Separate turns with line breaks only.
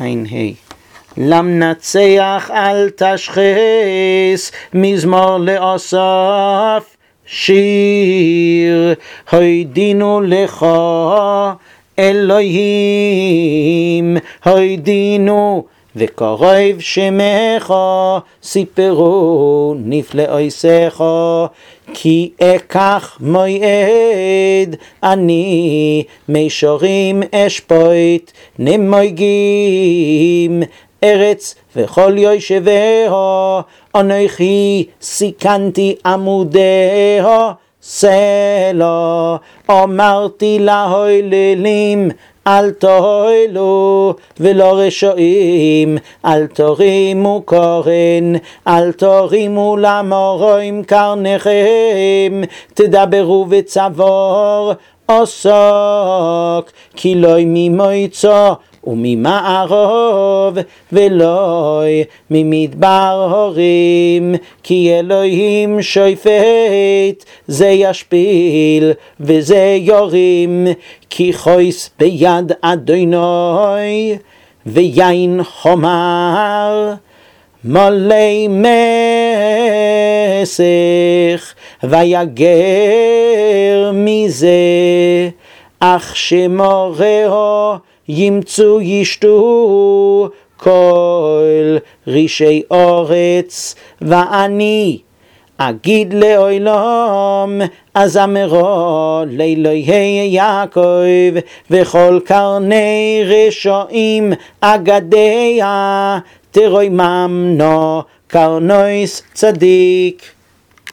עין ה' למנצח אל תשחס, מזמור לאסף שיר. הוידינו לך אלוהים, הוידינו וקרוב שמך, סיפרו נפלאותיך. כי אקח מועד אני מישורים אשפוט, נמויגים ארץ וכל יושביה. אנוכי סיכנתי עמודיה סלע, אמרתי להוללים אל תהלו, ולא רשעים אל תרימו קרן, אל תרימו למורים קרניכם. תדברו וצבור עסוק, כי לא ממוצא וממערב ולא ממדבר הורים. כי אלוהים שופט, זה ישפיל וזה יורים. כי חויס ביד אדוני ויין חומר מלא מסך, ויגר מזה. אך שמורהו ימצאו ישתו כל רישי אורץ. ואני אגיד לעולם אזמרו לאלוהי יעקב, וכל קרני רשעים אגדיה תרוממנו קרנוס צדיק.